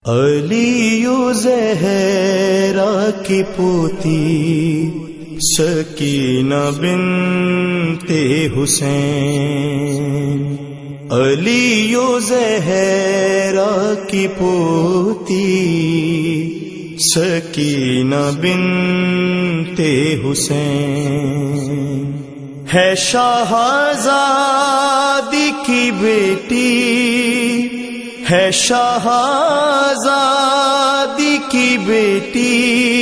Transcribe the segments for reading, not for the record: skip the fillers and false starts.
علی و زہرا کی پوتی سکینہ بنت حسین، علی و زہرا کی پوتی سکینہ بنت حسین، ہے شاہزادی کی بیٹی، ہے شاہزادی کی بیٹی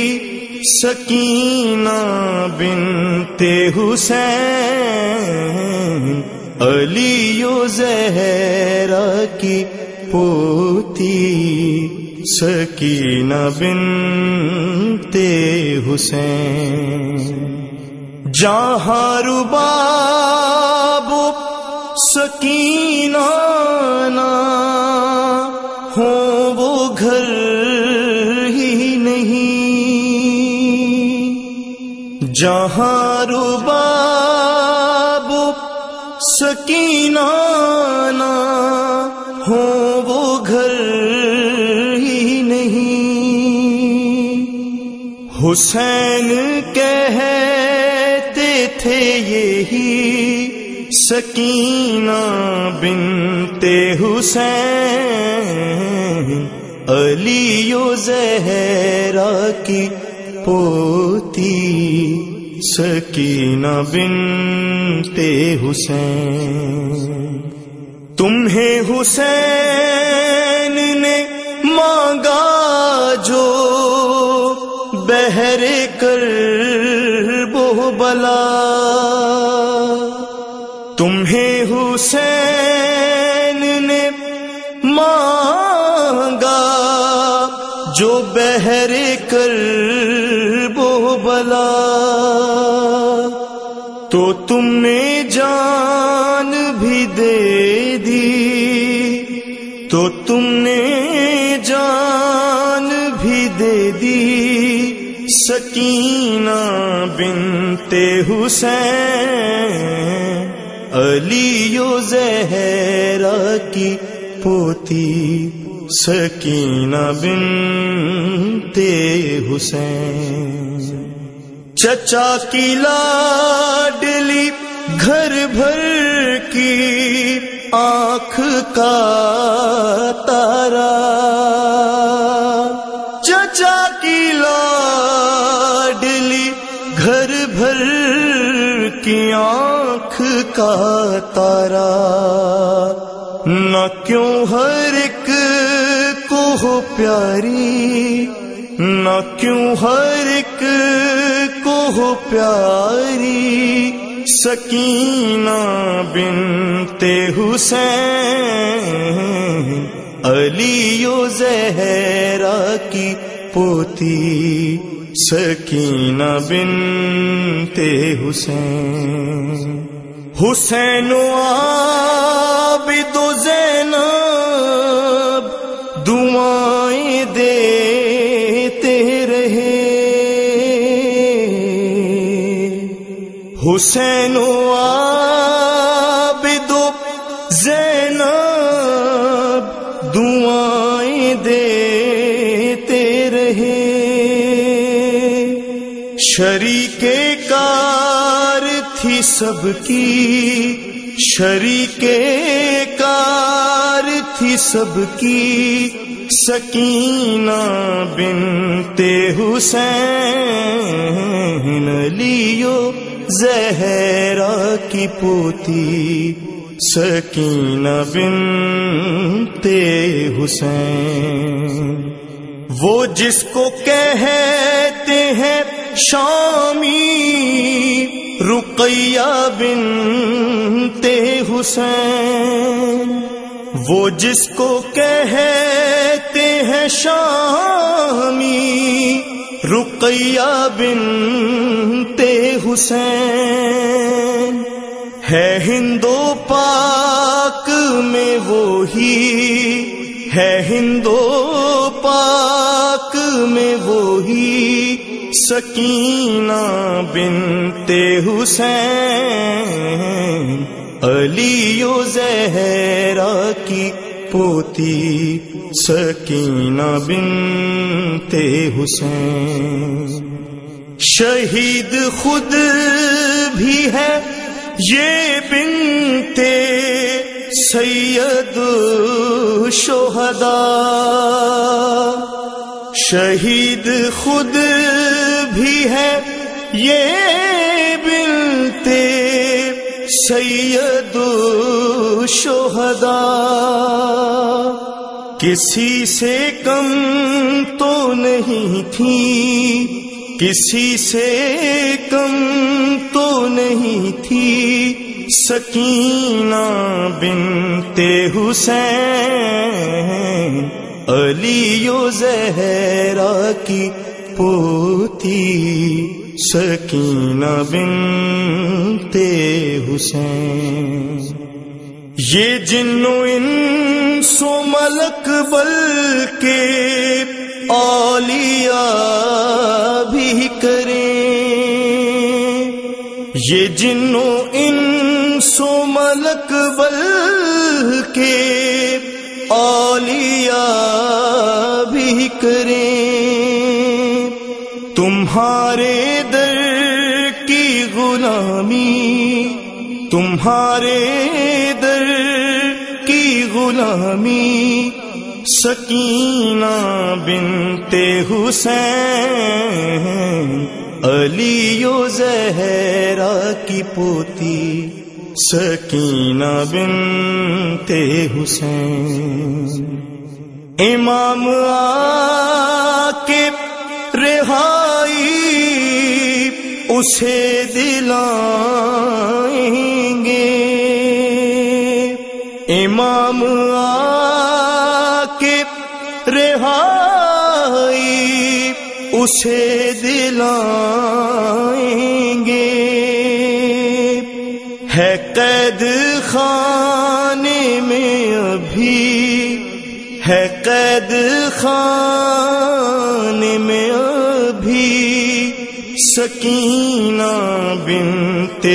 سکینہ بنت حسین، علی و زہرا کی پوتی سکینہ بنت حسین، جہاں رباب سکینہ نہ ہو وہ گھر ہی نہیں، جہاں رباب سکینہ نہ ہو وہ گھر ہی نہیں، حسین کہتے تھے یہی سکینہ بنت حسین، علی و زہرا کی پوتی سکینہ بنت حسین، تمہیں حسین نے مانگا جو بہر کرب و بلا، تمہیں حسین نے مانگا جو بہر کرب و بلا، تو تم نے جان بھی دے دی، تو تم نے جان بھی دے دی سکینہ بنت حسین، علی و زہرا کی پوتی سکینہ بنت حسین، چچا کی لاڈلی گھر بھر کی آنکھ کا تارا، چچا کی لاڈلی گھر بھر کی آنکھ کا تارا، نہ کیوں ہر ایک کو ہو پیاری، نہ کیوں ہر ایک کو ہو پیاری سکینہ بنت حسین، علی و زہرا کی پوتی سکینہ بنت حسین، حسین و عابد و زینب دعائیں دیتے رہے، حسین و عابد و زینب دعائیں دیتے رہے، شریک کار تھی سب کی، شریک کار تھی سب کی سکینہ بنت حسین، علی و زہرا کی پوتی سکینہ بنت حسین، وہ جس کو کہتے ہیں شامی رقیہ بنت حسین، وہ جس کو کہتے ہیں شامی رقیہ بنت حسین، ہے ہند و پاک میں وہی، ہے ہند و پاک میں وہی سکینہ بنت حسین، علی و زہرا کی پوتی سکینہ بنت حسین. شہید خود بھی ہے یہ بنت سید الشہداء. شہید خود بھی ہے یہ بنت سید الشہداء. کسی سے کم تو نہیں تھی، کسی سے کم تو نہیں تھی سکینہ بنت حسین. علی و زہرا کی پوتی سکینہ بنت حسین. یہ جن و انس و ملک بلکہ اولیاء بھی کریں. یہ جن و انس و ملک بلکہ اولیاء بھی کریں. تمہارے در کی غلامی، تمہارے در کی غلامی سکینہ بنت حسین. علی و زہرا کی پوتی سکینہ بنت حسین. امام آ کے رہائی اسے دلائیں گے. امام آ کے رہائی اسے دلائیں گے. ہے قید خانے میں ابھی، ہے قید خانے میں ابھی سکینہ بنت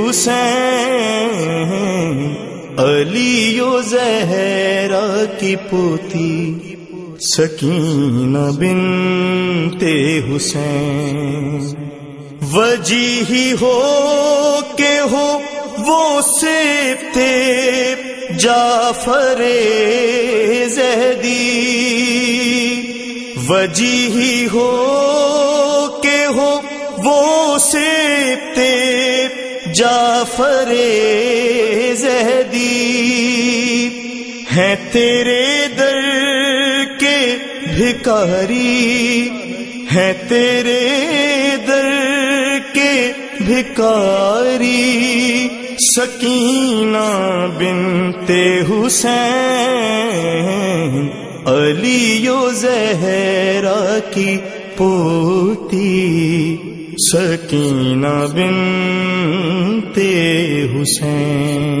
حسین. علی و زہرا کی پوتی سکینہ بنت حسین. وجیہی ہو کہ ہو وہ صفت جعفر زہدی. وجیہی ہو کہ ہو وہ صفت جعفر زہدی. ہیں تیرے در کے بھکاری، ہیں تیرے در کے بھکاری سکینہ بنت حسین. علی و زہرا کی پوتی سکینہ بنت حسین.